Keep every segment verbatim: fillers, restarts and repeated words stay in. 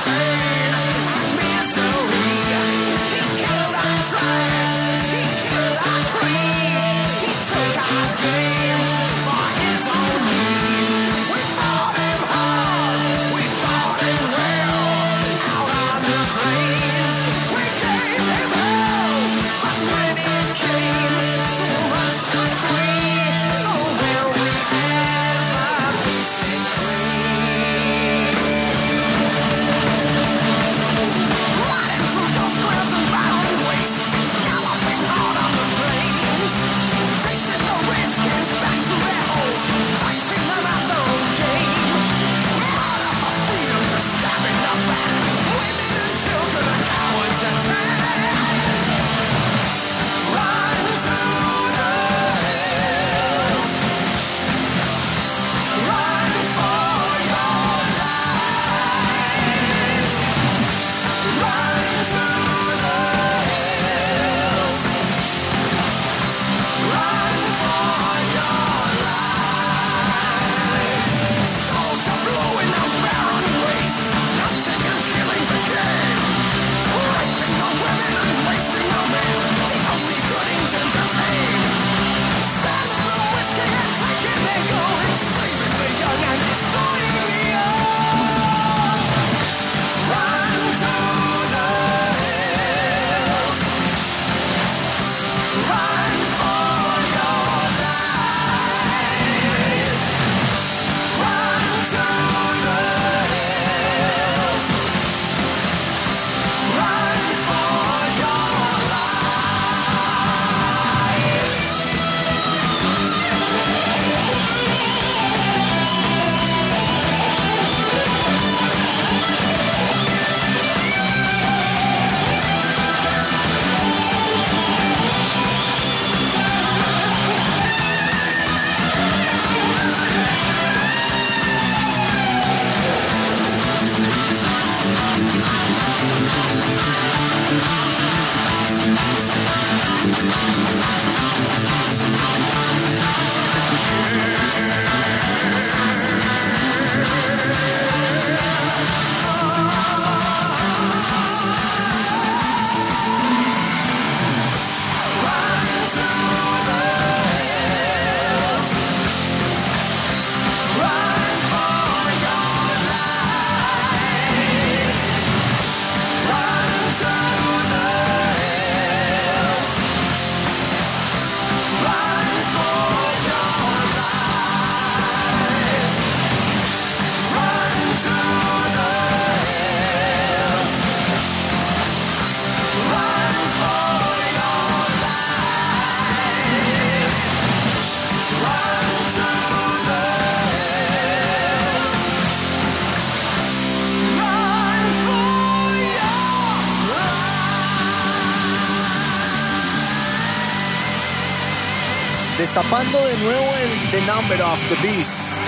Destapando de nuevo el The Number of the Beast.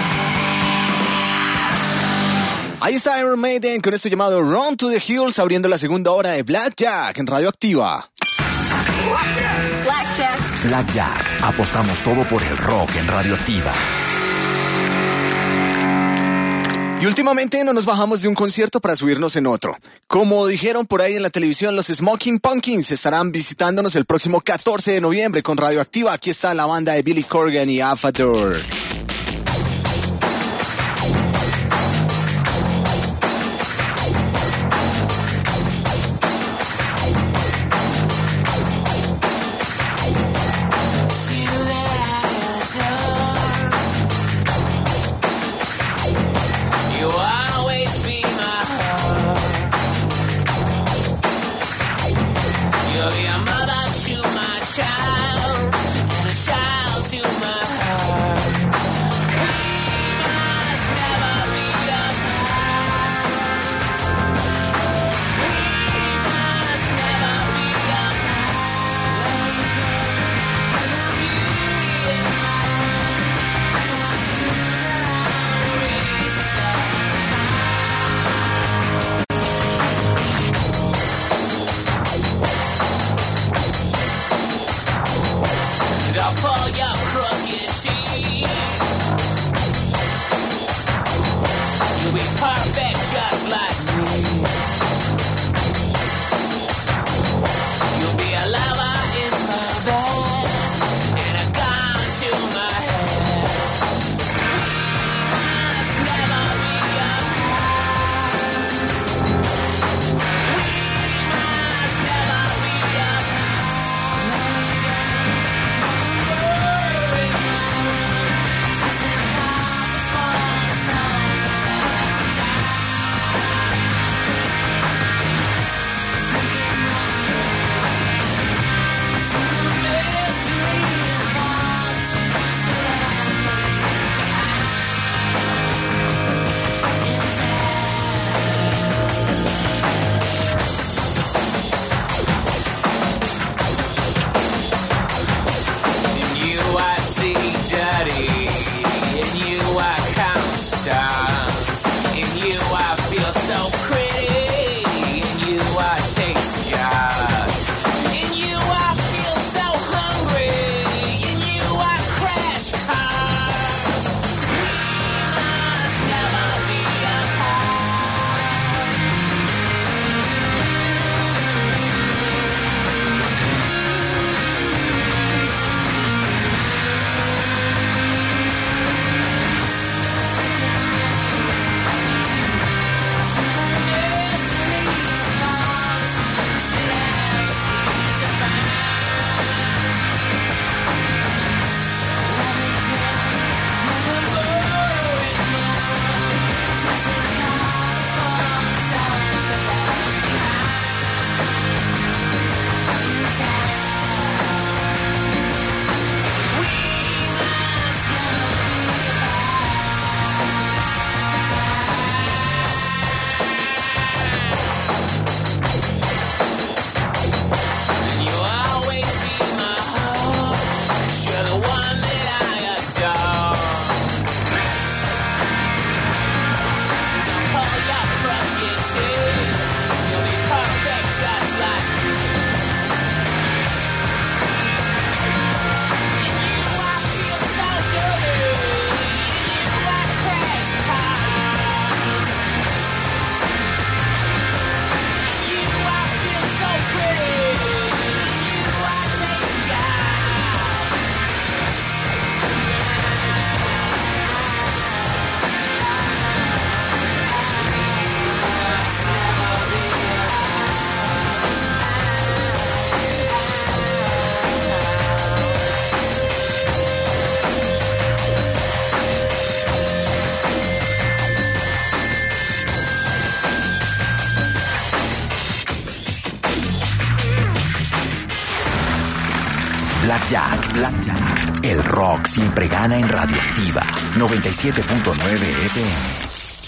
Ahí está Iron Maiden con esto llamado Run to the Hills, abriendo la segunda hora de Blackjack en Radioactiva. Blackjack. Blackjack. Blackjack. Apostamos todo por el rock en Radioactiva. Y últimamente no nos bajamos de un concierto para subirnos en otro. Como dijeron por ahí en la televisión, los Smoking Pumpkins estarán visitándonos el próximo catorce de noviembre con Radioactiva. Aquí está la banda de Billy Corgan y Afadur. Child, and a child to my heart. Blackjack, Blackjack. El rock siempre gana en Radioactiva. noventa y siete punto nueve F M.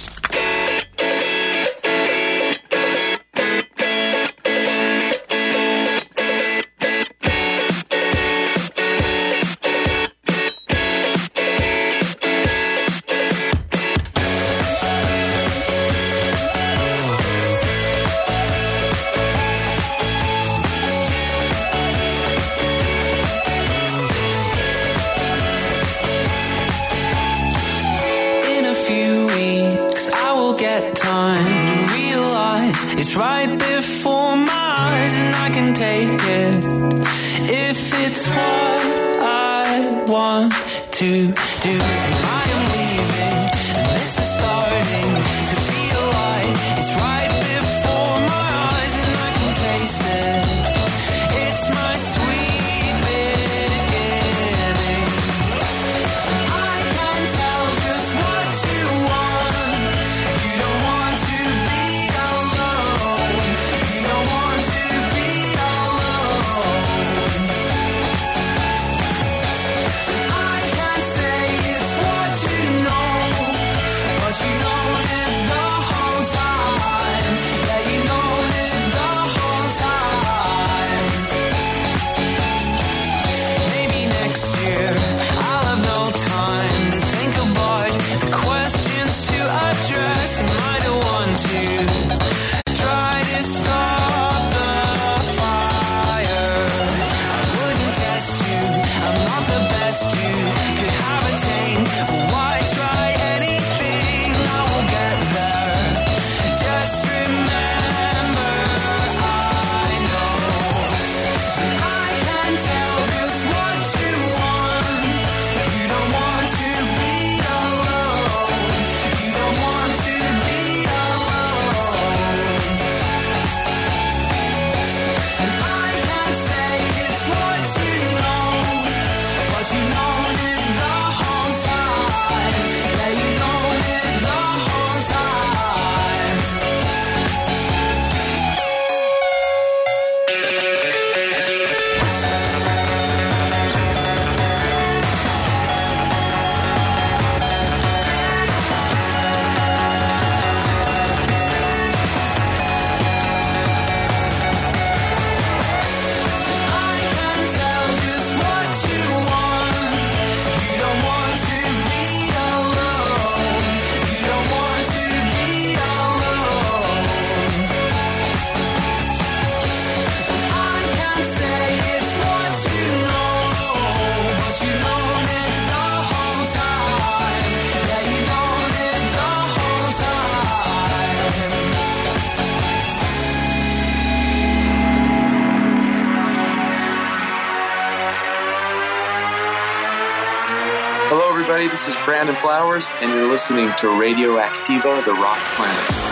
This is Brandon Flowers, and you're listening to Radioactiva, the Rock Planet.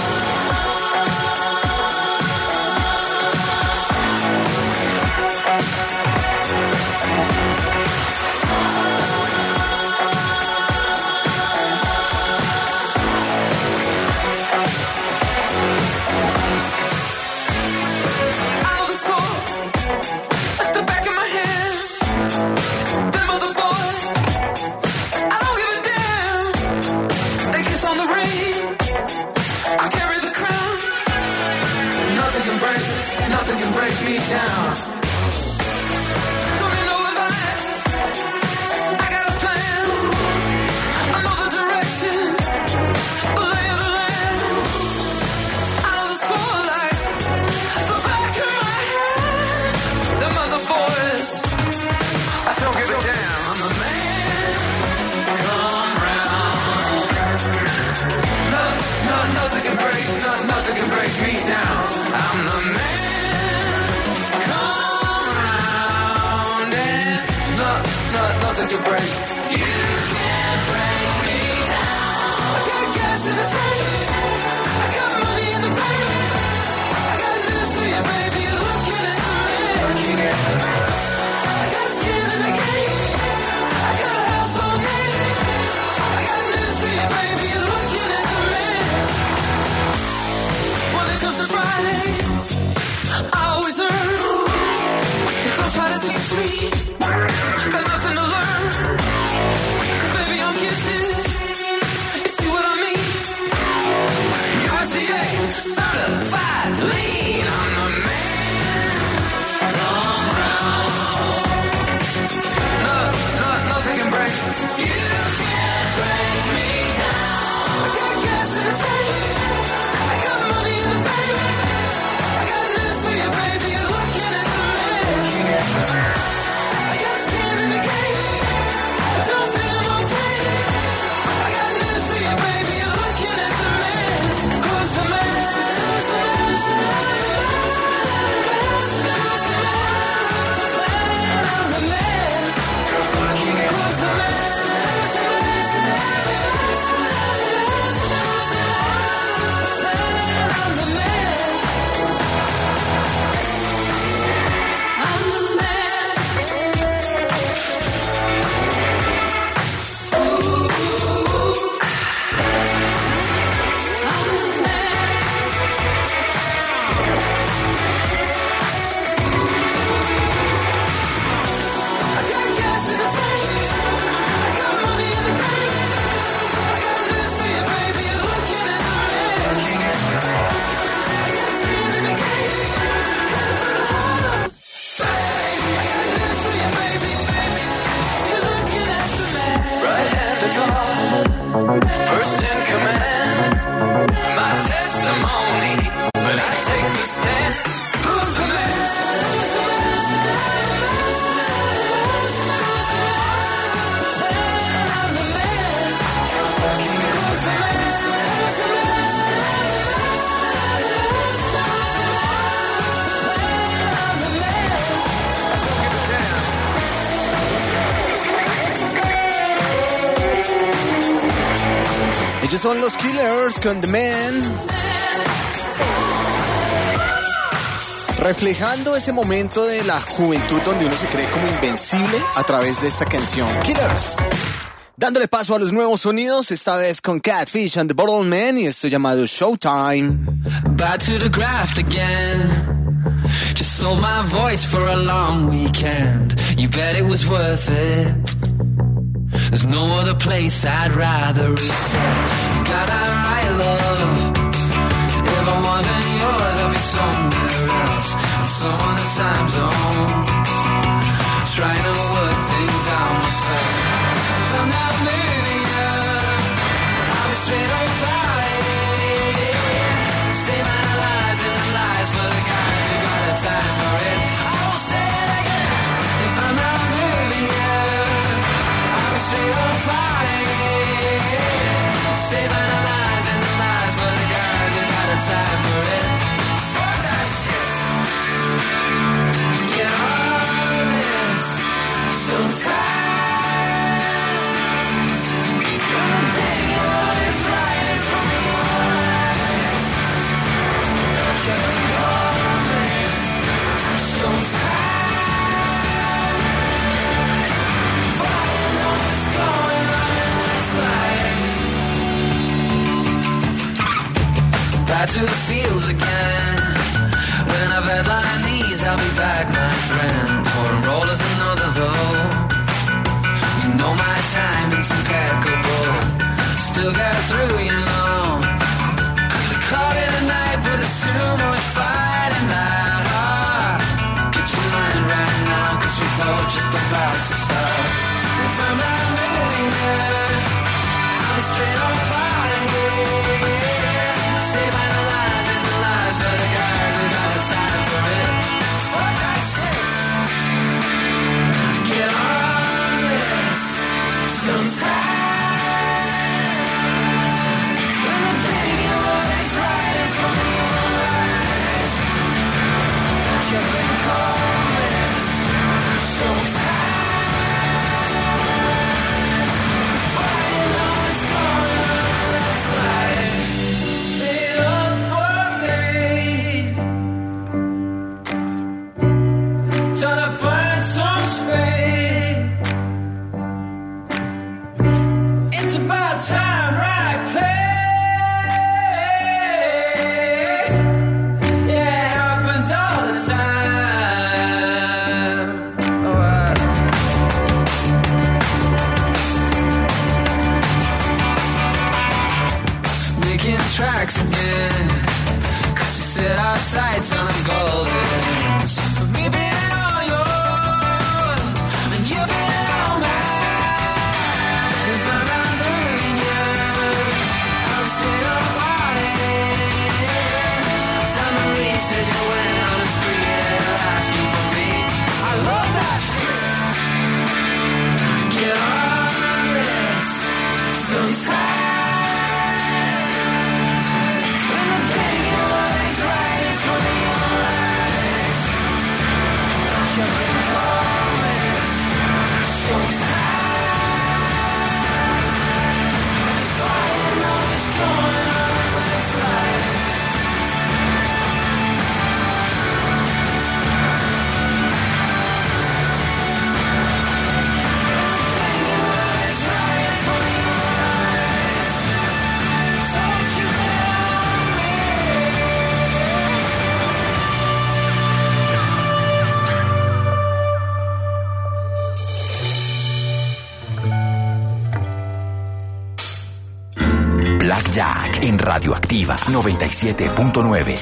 Me down. Coming over that, I got a plan. I know the direction, the lay of the land. Out of the spotlight, the back of my head. Them other boys, I don't give a damn. I'm the man. Come round. No, no, nothing can break, no, nothing can break me down. I'm the man. Nothing can break. You can't break me down. I got gas in the tank. I got money in the bank. I got news for you, baby. You're looking at the man. Looking at the man. I got skin in the game. I got a house all day. I got news for you, baby. You're looking at the man. When it comes to lean on the man. Come round. No, no, nothing can break. You can't break me down. I got gas in the tank. I got money in the bank. I got news for you, baby. You're looking at the man. I got skin in the game. I don't feel no pain. I got news for you, baby. You're looking at the man. Who's the man? Who's the man? Who's the man? Who's the man? Who's the man? Who's the man? I'm the man. Who's the man? Who's the man? Who's the man? Who's the man? Who's the man? Who's the man? I'm the man. I'm the man. I got gas in the tank. I got money in the bank. I got news for you, baby. You're looking at the man. I got skin in the game. Gotta put it hard up. I got news for you, baby. You're looking at the man. Right hand to God, first in command. My testimony, but I take the stand. Who's the man? Who's the man? Who's the man? Who's the man? Who's the man? Who's the man? I'm the man. Who's the man? Who's the man? Who's the man? Who's the man? Who's the man? Who's the man? I'm the man. Give it down. Ellos son los Killers con The Man. Reflejando ese momento de la juventud donde uno se cree como invencible a través de esta canción. Killers. Dándole paso a los nuevos sonidos, esta vez con Catfish and the Bottle Man y esto llamado Showtime. Back to the graft again. Just sold my voice for a long weekend. You bet it was worth it. There's no other place I'd rather reside. Got that right, love. If I wasn't yours, I'd be somewhere else. In some other time zone. Trying to work things out myself. If I'm not living up, I'll be straight on fire. Save my lies and the lies for the guys who got the time for it. I won't say it again. If I'm not living up, I'll be straight on fire. Save my lies and the lies for the guys who got the time for it. Fuck that shit. Get honest. Sometimes I'm thinking what is right in front of your eyes. Get honest. Sometimes finding out what's going on in this life. Back to the fields again. When I've had my knees, I'll be back, my friend. Pouring rollers another though. You know my timing's impeccable. Still got through, you know. Could've caught it tonight, but it's too much fighting out. Ah, get your mind right now, cause we're both just about to start. If I'm not moving there, I'll be straight on fire. Save my lies and the lies for the guys who got the time for it. Fuck I say. Radioactiva noventa y siete punto nueve.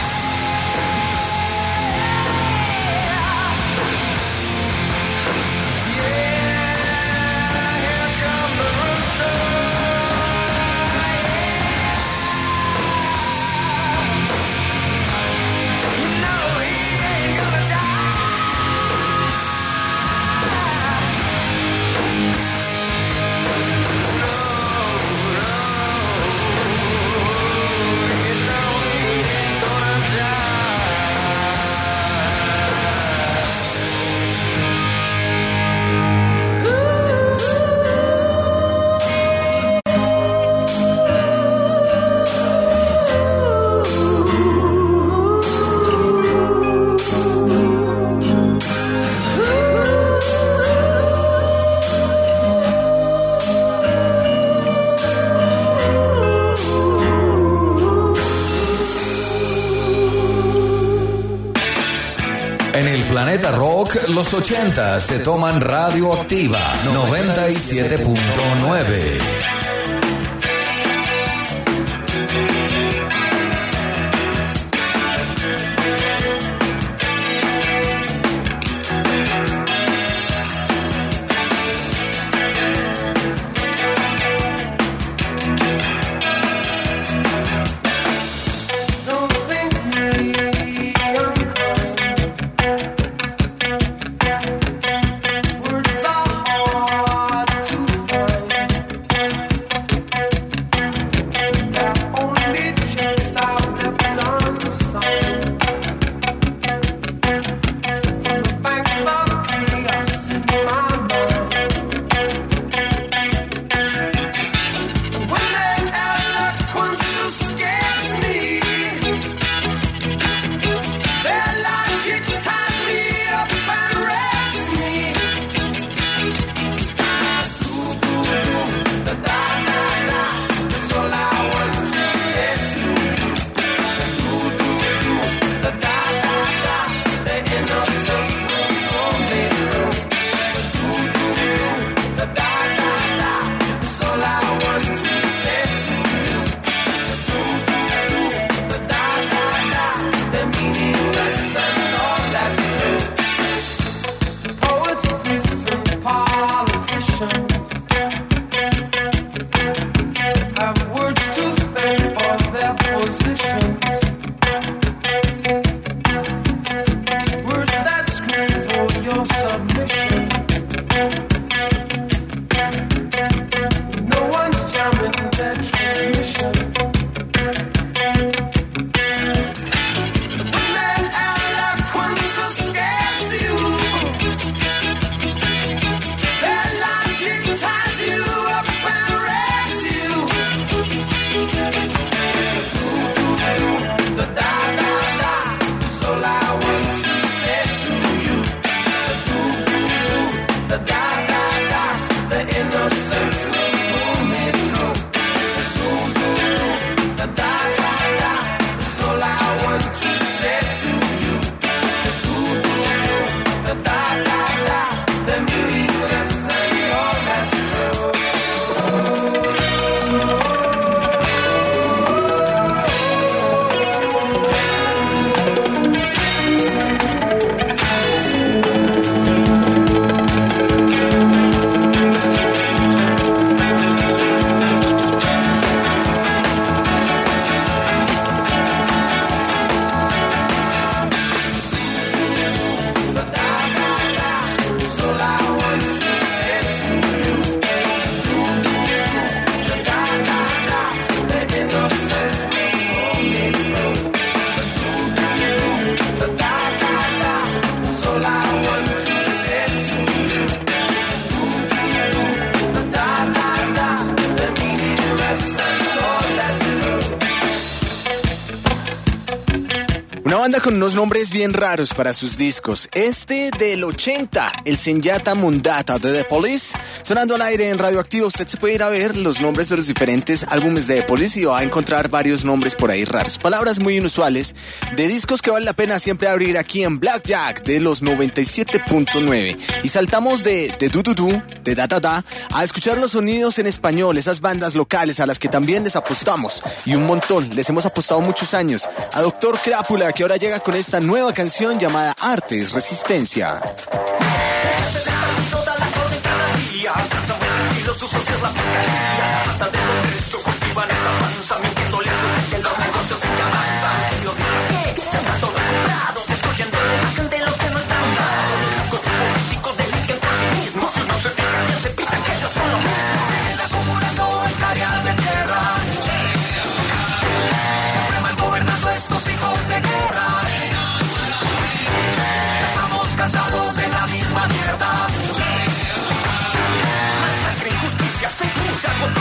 Yeah. Planeta Rock, los ochenta se toman Radioactiva noventa y siete punto nueve. Una banda con unos nombres bien raros para sus discos. Este del ochenta, el Senyata Mundata de The Police, sonando al aire en Radioactiva. Usted se puede ir a ver los nombres de los diferentes álbumes de The Police y va a encontrar varios nombres por ahí raros. Palabras muy inusuales de discos que vale la pena siempre abrir aquí en Blackjack de los noventa y siete punto nueve. Y saltamos de, de Du Du Du, de Da Da Da, a escuchar los sonidos en español, esas bandas locales a las que también les apostamos. Y un montón, les hemos apostado muchos años. A Doctor Crápula, que ahora llega con esta nueva canción llamada Arte es Resistencia. Los usos es la fiscalía, hasta de Congreso cultivan esa panza, mintiéndole que los negocios sí avanzan. Periodistas que ya están todos comprados, destruyendo la imagen de los que no están dados. Los bancos y políticos delinquen por sí mismos, si no se fijan ya se piensan que ellos son lo mismo. Siguen acumulando hectáreas de tierra, siempre mal gobernando estos hijos de guerra. Estamos cansados de la misma mierda. Injusticia, fake news, algo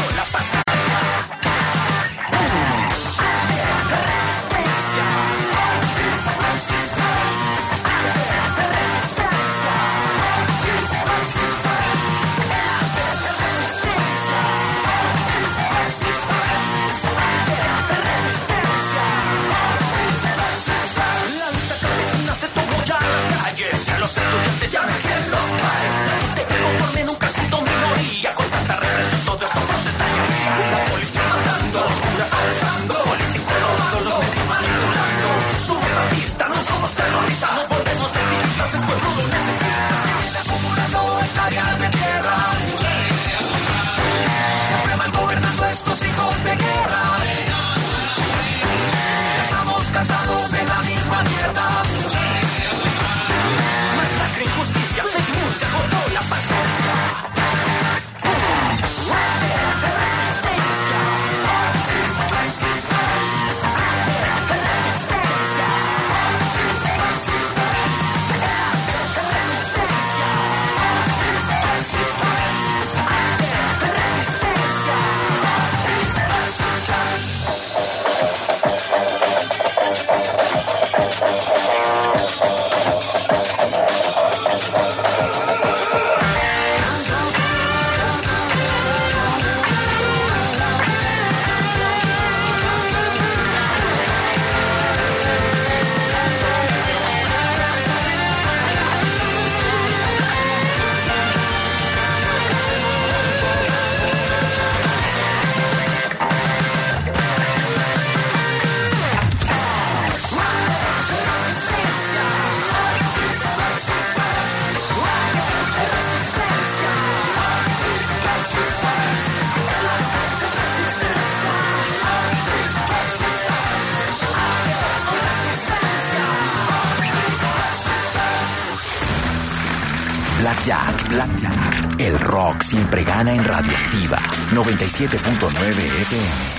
Blackjack, Blackjack. El rock siempre gana en Radioactiva noventa y siete punto nueve F M.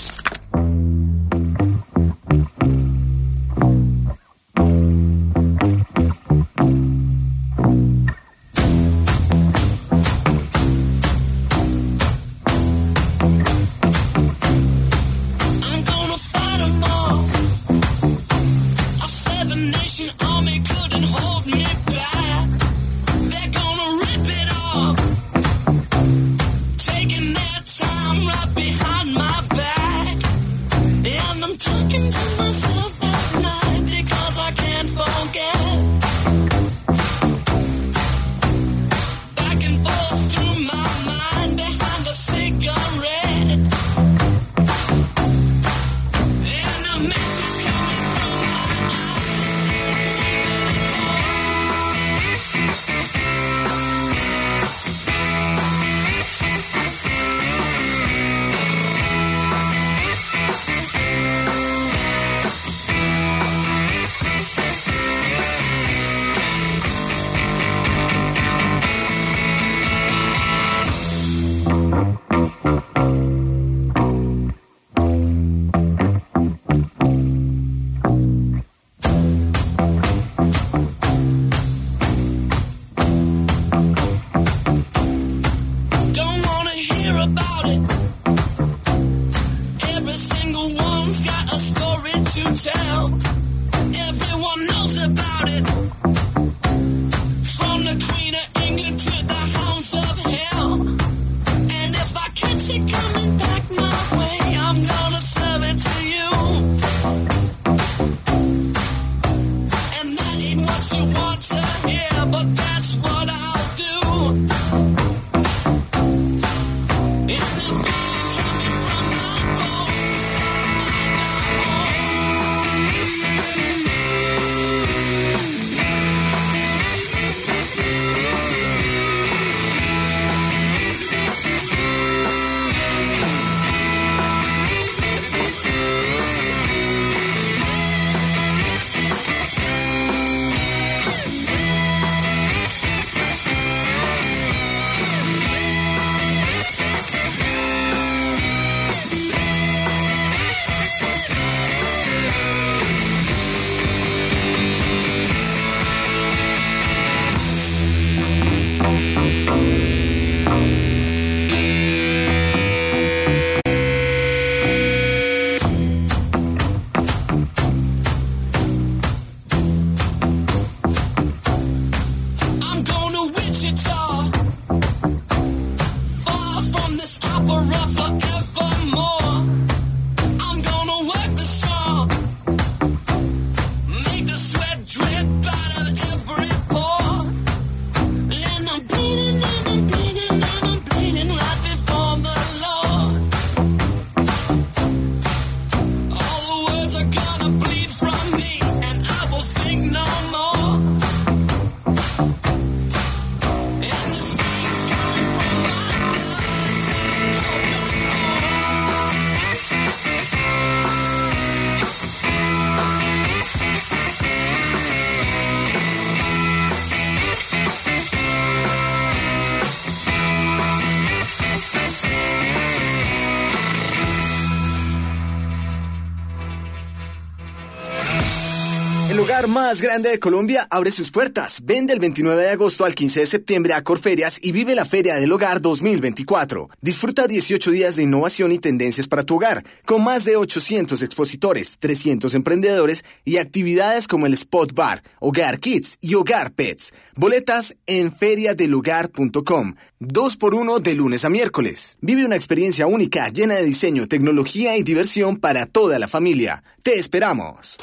El lugar más grande de Colombia abre sus puertas. Ven del veintinueve de agosto al quince de septiembre a Corferias y vive la Feria del Hogar dos mil veinticuatro. Disfruta dieciocho días de innovación y tendencias para tu hogar, con más de ochocientos expositores, trescientos emprendedores y actividades como el Spot Bar, Hogar Kids y Hogar Pets. Boletas en feria del hogar punto com. Dos por uno de lunes a miércoles. Vive una experiencia única llena de diseño, tecnología y diversión para toda la familia. ¡Te esperamos!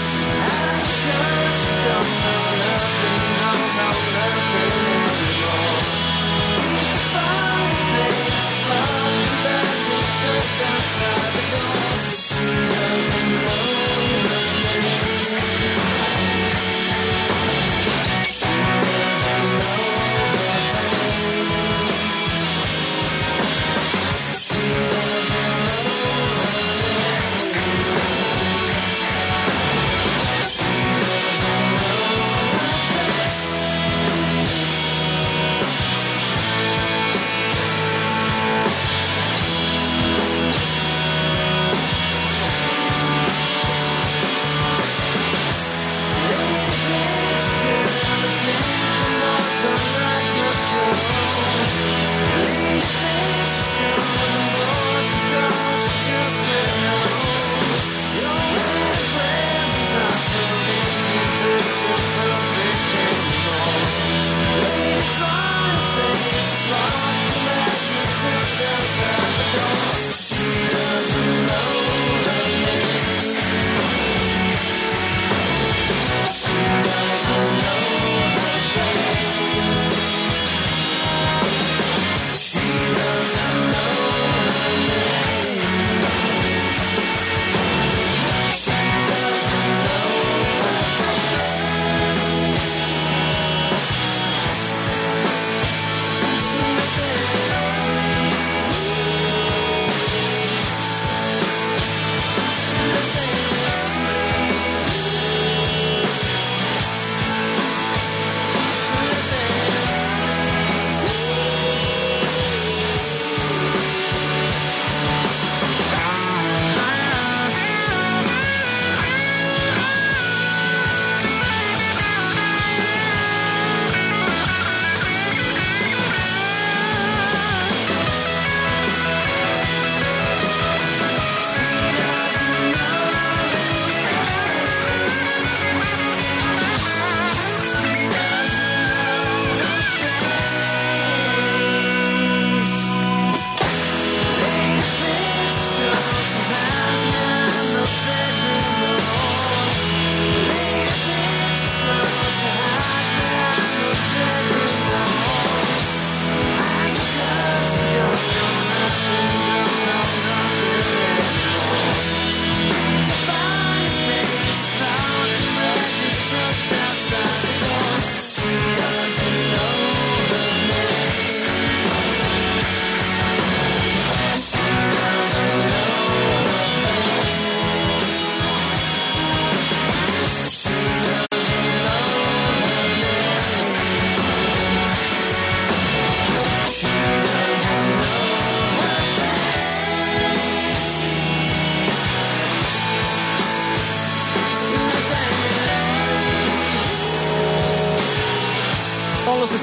Don't know nothing, no, no, nothing anymore.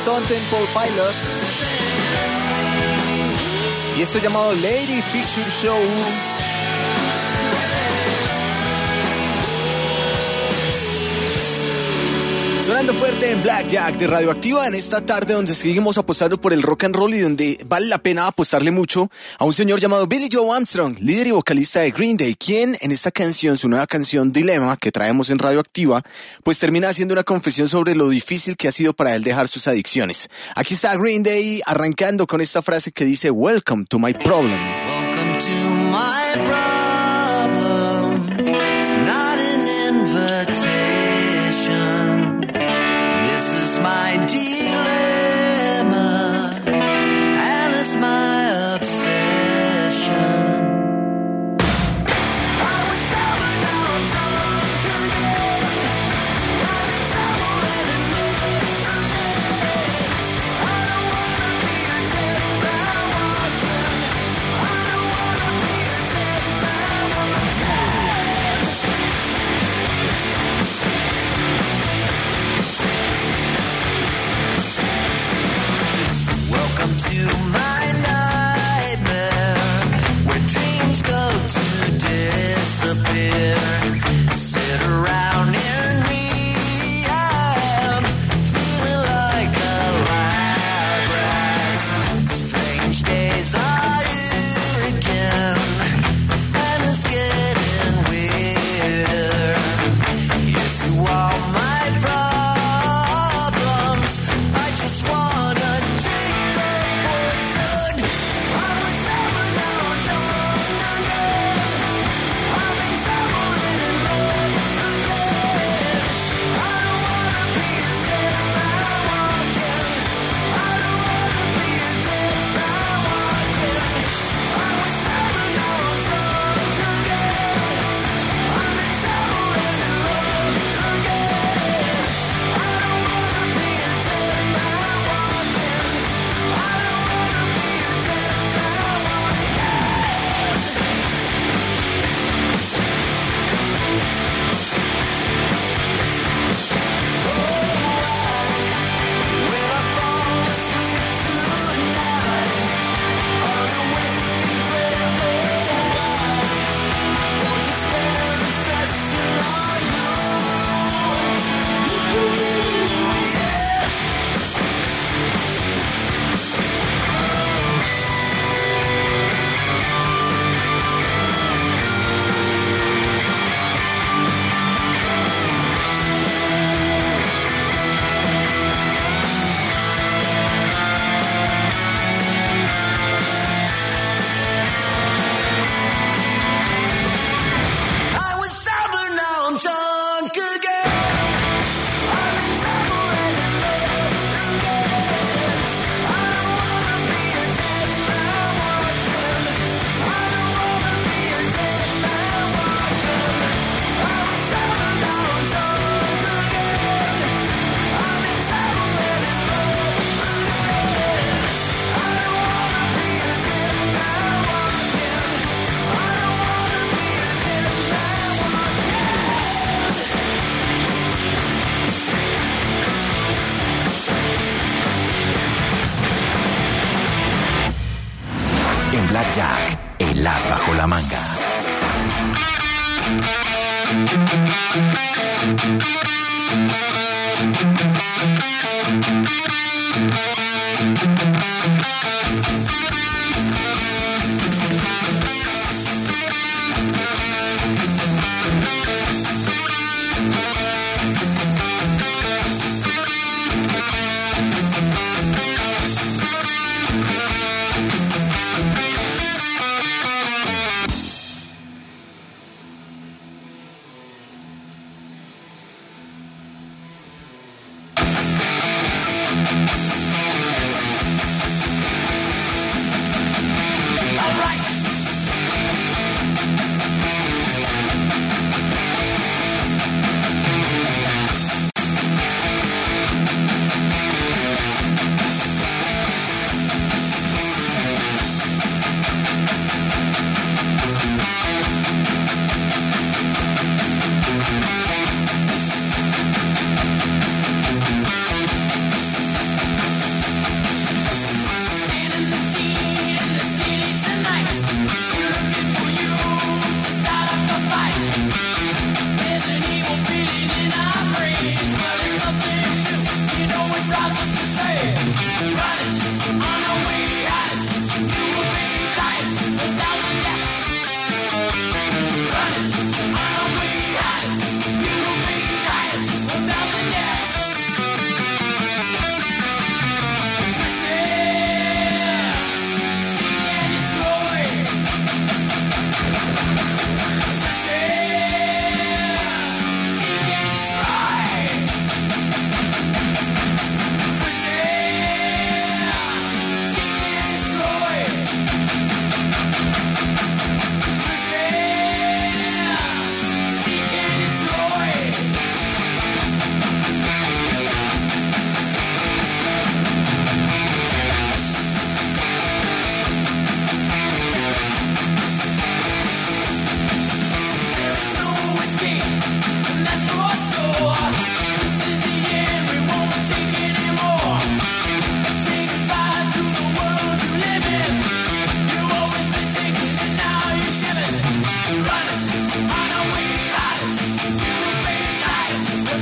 Stone Temple Pilots. Y esto llamado Lady Picture Show. Sonando fuerte en Blackjack de Radioactiva en esta tarde donde seguimos apostando por el rock and roll y donde vale la pena apostarle mucho a un señor llamado Billy Joe Armstrong, líder y vocalista de Green Day, quien en esta canción, su nueva canción Dilemma, que traemos en Radioactiva, pues termina haciendo una confesión sobre lo difícil que ha sido para él dejar sus adicciones. Aquí está Green Day arrancando con esta frase que dice Welcome to my problem. Welcome to my problems. It's not an invitation. This is my dilemma, and it's my obsession. I was sober, now I'm drunk again. I'm in trouble and in love again. I don't wanna be a dead man walking. I don't wanna be a dead man walking. Welcome to my nightmare, where dreams go to disappear. Sit around in rehab, feeling like a lab rat. Strange days are here again, and it's getting weirder. Yes, to all my problems, I just wanna drink the poison. I'm a summer, now I'm drunk again. I'm in trouble and in love again. I don't wanna be a dead man walking. I don't wanna be a dead man walking. I'm a summer, now I'm drunk again. I'm in trouble and in love again. I don't wanna be a dead man walking. I don't wanna be a dead man Will I fall asleep tonight on a waiting prayer? For despair and obsession on you. Yeah. I was sober, now I'm drunk again. I'm in trouble and in love again. I don't wanna be a dead man walking. I don't wanna be a dead man walking. I was sober, now I'm drunk again. I'm in trouble and in love again. I don't wanna be a dead man walking. I don't wanna be a dead man En Blackjack, el as bajo la manga.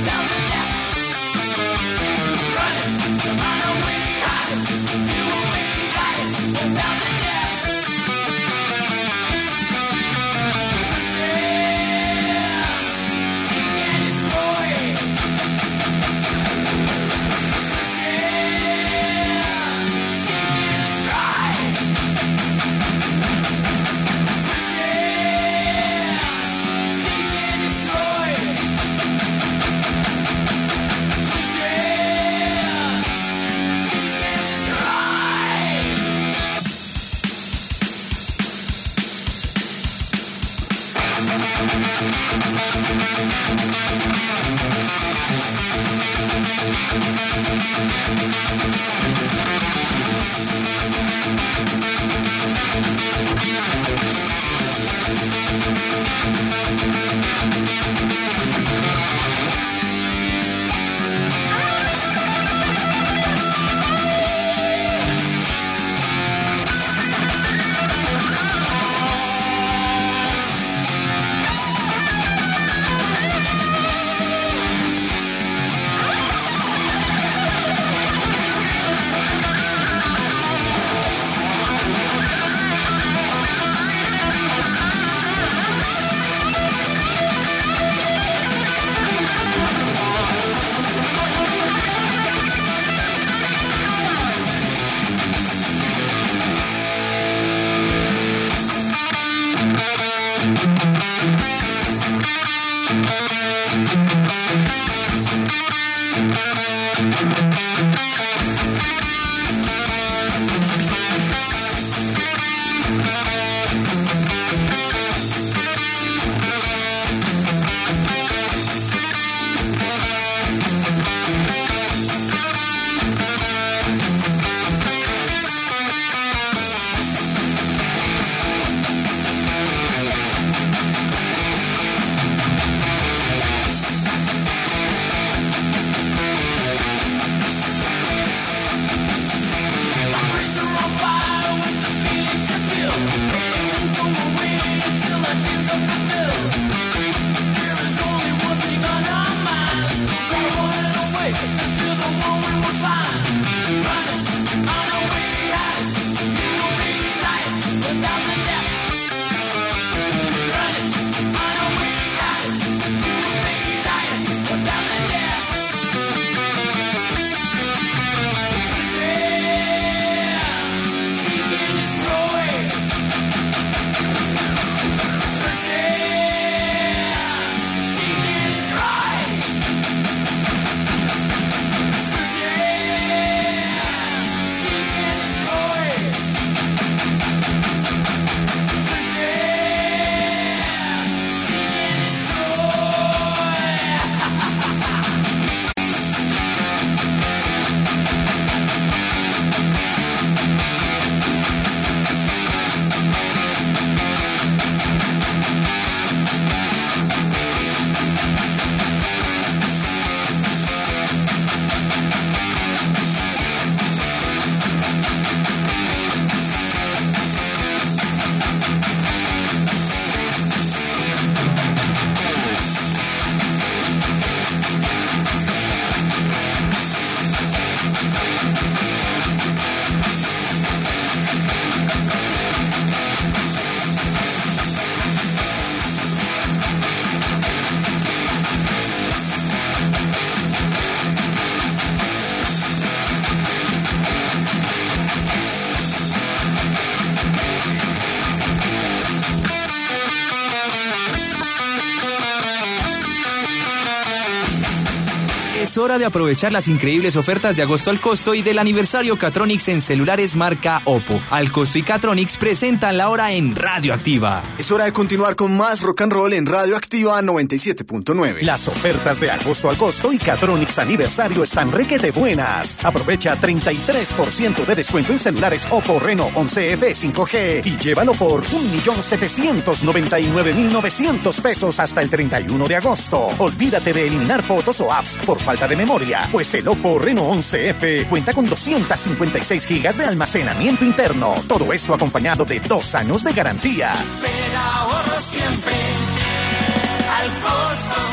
Es hora de aprovechar las increíbles ofertas de agosto al costo y del aniversario Catronics en celulares marca Oppo. Al costo y Catronics presentan la hora en Radioactiva. Es hora de continuar con más rock and roll en Radioactiva noventa y siete punto nueve. Las ofertas de agosto al costo y Catronics aniversario están requete buenas. Aprovecha treinta y tres por ciento de descuento en celulares Oppo Reno once F cinco G y llévalo por un millón setecientos noventa y nueve mil novecientos pesos hasta el treinta y uno de agosto. Olvídate de eliminar fotos o apps por falta de memoria, pues el Oppo Reno once F cuenta con doscientas cincuenta y seis gigas de almacenamiento interno. Todo esto acompañado de dos años de garantía. Pero ahorro siempre al costo.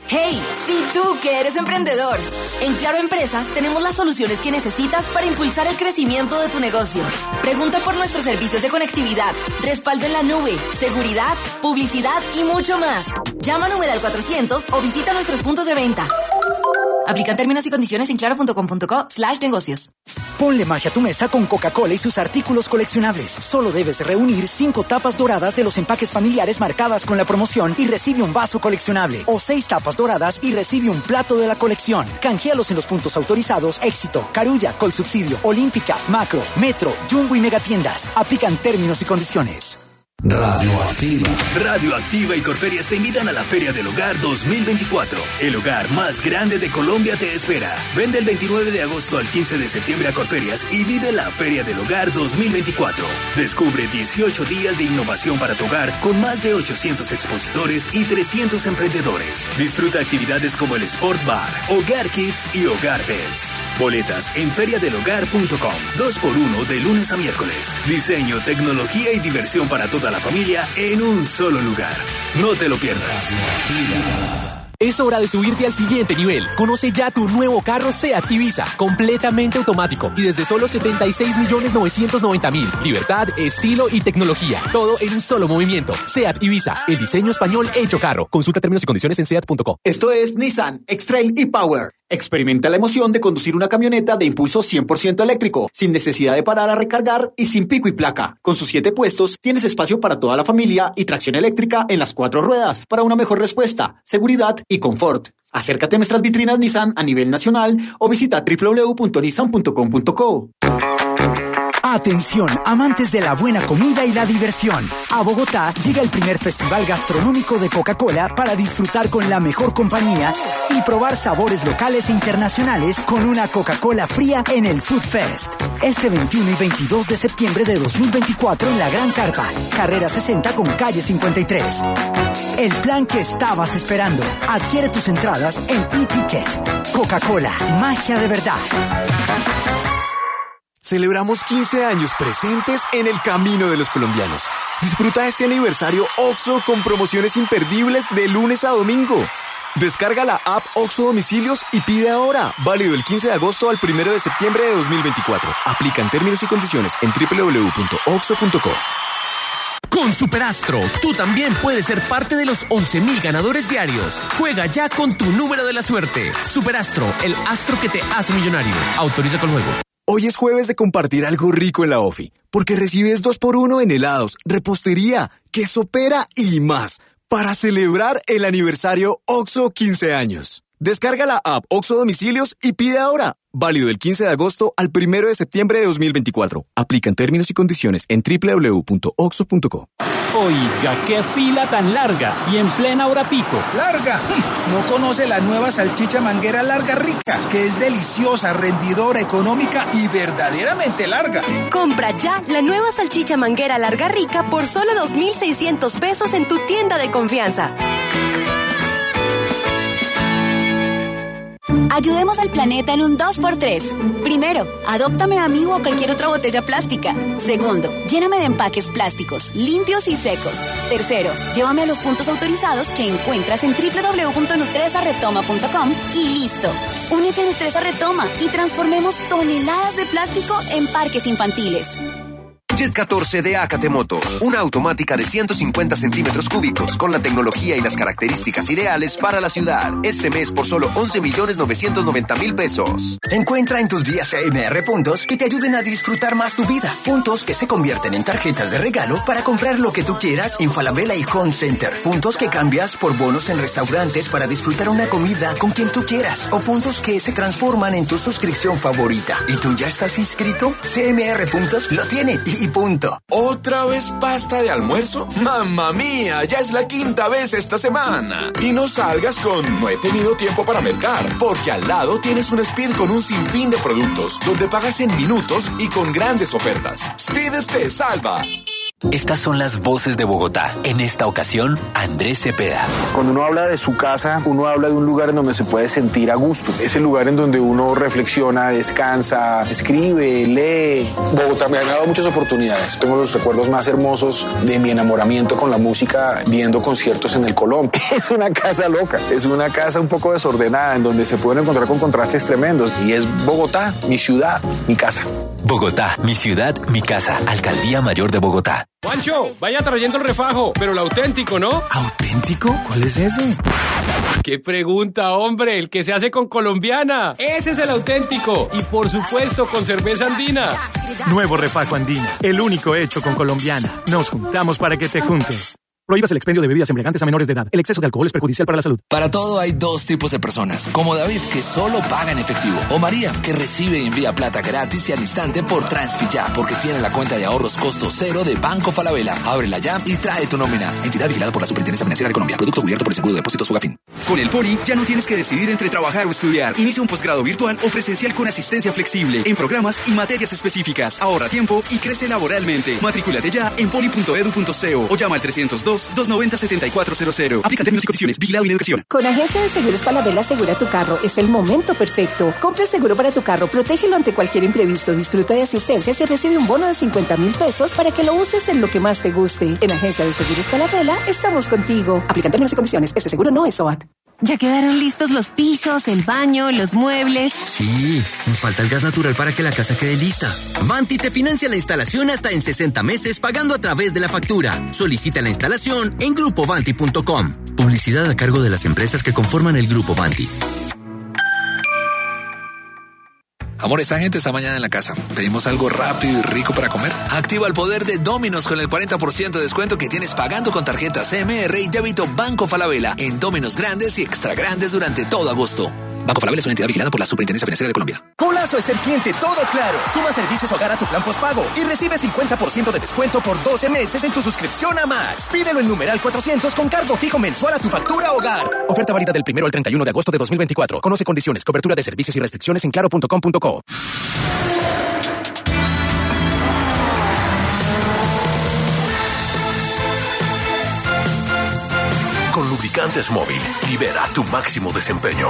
Hey, sí tú que eres emprendedor. En Claro Empresas tenemos las soluciones que necesitas para impulsar el crecimiento de tu negocio. Pregunta por nuestros servicios de conectividad, respaldo en la nube, seguridad, publicidad y mucho más. Llama a numeral cuatrocientos o visita nuestros puntos de venta. Aplican términos y condiciones en claro.com.co slash negocios. Ponle magia a tu mesa con Coca-Cola y sus artículos coleccionables. Solo debes reunir cinco tapas doradas de los empaques familiares marcadas con la promoción y recibe un vaso coleccionable. O seis tapas doradas y recibe un plato de la colección. Canjealos en los puntos autorizados Éxito, Carulla, Colsubsidio, Olímpica, Macro, Metro, Jumbo y Megatiendas. Aplican términos y condiciones. Radioactiva. Radioactiva y Corferias te invitan a la Feria del Hogar dos mil veinticuatro. El hogar más grande de Colombia te espera. Ven del veintinueve de agosto al quince de septiembre a Corferias y vive la Feria del Hogar dos mil veinticuatro. Descubre dieciocho días de innovación para tu hogar con más de ochocientos expositores y trescientos emprendedores. Disfruta actividades como el Sport Bar, Hogar Kids y Hogar Pets. Boletas en feria del hogar punto com. Dos por uno de lunes a miércoles. Diseño, tecnología y diversión para toda la familia en un solo lugar. No te lo pierdas. Es hora de subirte al siguiente nivel. Conoce ya tu nuevo carro SEAT Ibiza, completamente automático y desde solo setenta y seis millones novecientos noventa mil. Libertad, estilo y tecnología, todo en un solo movimiento. SEAT Ibiza, el diseño español hecho carro. Consulta términos y condiciones en seat punto co. Esto es Nissan X-Trail e-Power. Experimenta la emoción de conducir una camioneta de impulso cien por ciento eléctrico, sin necesidad de parar a recargar y sin pico y placa. Con sus siete puestos, tienes espacio para toda la familia y tracción eléctrica en las cuatro ruedas para una mejor respuesta, seguridad y confort. Acércate a nuestras vitrinas Nissan a nivel nacional o visita doble u doble u doble u punto nissan punto com punto co. Atención, amantes de la buena comida y la diversión. A Bogotá llega el primer festival gastronómico de Coca-Cola para disfrutar con la mejor compañía y probar sabores locales e internacionales con una Coca-Cola fría en el Food Fest. Este veintiuno y veintidós de septiembre de dos mil veinticuatro en la Gran Carpa, carrera sesenta con calle cincuenta y tres. El plan que estabas esperando. Adquiere tus entradas en eTicket. Coca-Cola, magia de verdad. Celebramos quince años presentes en el camino de los colombianos. Disfruta este aniversario OXXO con promociones imperdibles de lunes a domingo. Descarga la app OXXO Domicilios y pide ahora. Válido el quince de agosto al primero de septiembre de dos mil veinticuatro. Aplican términos y condiciones en doble u doble u doble u punto oxxo punto co. Con Superastro, tú también puedes ser parte de los once mil ganadores diarios. Juega ya con tu número de la suerte. Superastro, el astro que te hace millonario. Autoriza con juegos. Hoy es jueves de compartir algo rico en la OFI, porque recibes dos por uno en helados, repostería, queso pera y más, para celebrar el aniversario OXXO quince años. Descarga la app OXXO Domicilios y pide ahora. Válido del quince de agosto al primero de septiembre de dos mil veinticuatro. Aplican términos y condiciones en doble u doble u doble u punto oxxo punto co. Oiga, qué fila tan larga y en plena hora pico. ¿Larga? ¿No conoce la nueva salchicha manguera larga rica? Que es deliciosa, rendidora, económica y verdaderamente larga. Compra ya la nueva salchicha manguera larga rica por solo dos mil seiscientos pesos en tu tienda de confianza. Ayudemos al planeta en un dos por tres. Primero, adóptame a mí o a cualquier otra botella plástica. Segundo, lléname de empaques plásticos, limpios y secos. Tercero, llévame a los puntos autorizados que encuentras en doble u doble u doble u punto nutresa retoma punto com y listo. Únete a Nutresa Retoma y transformemos toneladas de plástico en parques infantiles. Jet catorce de Acate Motors, una automática de ciento cincuenta centímetros cúbicos con la tecnología y las características ideales para la ciudad. Este mes por solo once millones novecientos noventa mil pesos. Encuentra en tus días C M R puntos que te ayuden a disfrutar más tu vida. Puntos que se convierten en tarjetas de regalo para comprar lo que tú quieras en Falabella y Home Center. Puntos que cambias por bonos en restaurantes para disfrutar una comida con quien tú quieras. O puntos que se transforman en tu suscripción favorita. ¿Y tú ya estás inscrito? C M R Puntos lo tiene y punto. ¿Otra vez pasta de almuerzo? ¡Mamma mía! Ya es la quinta vez esta semana. Y no salgas con no he tenido tiempo para mercar, porque al lado tienes un Speed con un sinfín de productos, donde pagas en minutos y con grandes ofertas. Speed te salva. Estas son las voces de Bogotá. En esta ocasión, Andrés Cepeda. Cuando uno habla de su casa, uno habla de un lugar en donde se puede sentir a gusto. Es el lugar en donde uno reflexiona, descansa, escribe, lee. Bogotá me ha dado muchas oportunidades. Tengo los recuerdos más hermosos de mi enamoramiento con la música viendo conciertos en el Colón. Es una casa loca, es una casa un poco desordenada en donde se pueden encontrar con contrastes tremendos. Y es Bogotá, mi ciudad, mi casa. Bogotá, mi ciudad, mi casa. Alcaldía Mayor de Bogotá. Juancho, vaya trayendo el refajo, pero el auténtico, ¿no? ¿Auténtico? ¿Cuál es ese? ¡Qué pregunta, hombre! El que se hace con colombiana. Ese es el auténtico. Y por supuesto con cerveza andina. Nuevo refajo andina, el único hecho con colombiana. Nos juntamos para que te juntes. Prohíbas el expendio de bebidas embriagantes a menores de edad. El exceso de alcohol es perjudicial para la salud. Para todo hay dos tipos de personas, como David, que solo paga en efectivo, o María, que recibe y envía plata gratis y al instante por Transfi Ya, porque tiene la cuenta de ahorros costo cero de Banco Falabella. Ábrela ya y trae tu nómina. Entidad vigilada por la Superintendencia Financiera de Colombia. Producto cubierto por el Seguro de Depósitos Fogafín. Con el Poli ya no tienes que decidir entre trabajar o estudiar. Inicia un posgrado virtual o presencial con asistencia flexible en programas y materias específicas. Ahorra tiempo y crece laboralmente. Matrículate ya en poli punto edu punto co o llama al trescientos dos, doscientos noventa, setenta y cuatro cero cero. Aplica términos y condiciones. Vigilado y educación. Con Agencia de Seguros Falabella asegura tu carro. Es el momento perfecto. Compra el seguro para tu carro. Protégelo ante cualquier imprevisto. Disfruta de asistencia y recibe un bono de cincuenta mil pesos para que lo uses en lo que más te guste. En Agencia de Seguros Falabella estamos contigo. Aplican términos y condiciones. Este seguro no es S O A T. ¿Ya quedaron listos los pisos, el baño, los muebles? Sí, nos falta el gas natural para que la casa quede lista. Vanti te financia la instalación hasta en sesenta meses pagando a través de la factura. Solicita la instalación en grupo vanti punto com. Publicidad a cargo de las empresas que conforman el Grupo Vanti. Amor, esta gente está mañana en la casa. ¿Pedimos algo rápido y rico para comer? Activa el poder de Domino's con el cuarenta por ciento de descuento que tienes pagando con tarjeta C M R y débito Banco Falabella en Domino's grandes y extra grandes durante todo agosto. Banco Falabella es una entidad vigilada por la Superintendencia Financiera de Colombia. Golazo es ser cliente todo claro. Suma servicios hogar a tu plan postpago y recibe cincuenta por ciento de descuento por doce meses en tu suscripción a Más. Pídelo en numeral cuatrocientos con cargo fijo mensual a tu factura hogar. Oferta válida del primero al treinta y uno de agosto de dos mil veinticuatro. Conoce condiciones, cobertura de servicios y restricciones en claro punto com punto co. Con lubricantes Móvil, libera tu máximo desempeño.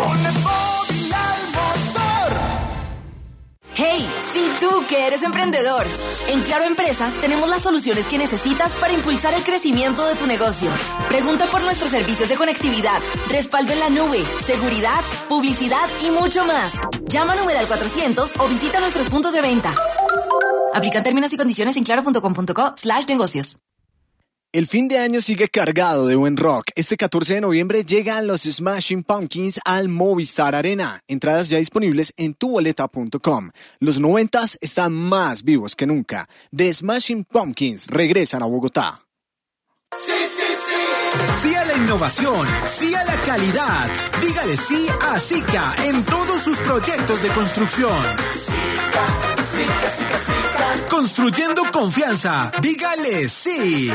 Hey, sí tú que eres emprendedor. En Claro Empresas tenemos las soluciones que necesitas para impulsar el crecimiento de tu negocio. Pregunta por nuestros servicios de conectividad, respaldo en la nube, seguridad, publicidad y mucho más. Llama a numeral cuatrocientos o visita nuestros puntos de venta. Aplican términos y condiciones en claro punto com punto co slash negocios. El fin de año sigue cargado de buen rock. Este catorce de noviembre llegan los Smashing Pumpkins al Movistar Arena. Entradas ya disponibles en tu boleta punto com. Los noventas están más vivos que nunca. The Smashing Pumpkins regresan a Bogotá. Sí, sí, sí. Sí a la innovación, sí a la calidad. Dígale sí a Sika en todos sus proyectos de construcción. Sika, Sika, Sika, Sika. Construyendo confianza. Dígale sí.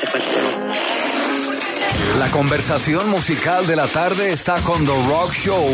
La conversación musical de la tarde está con The Rock Show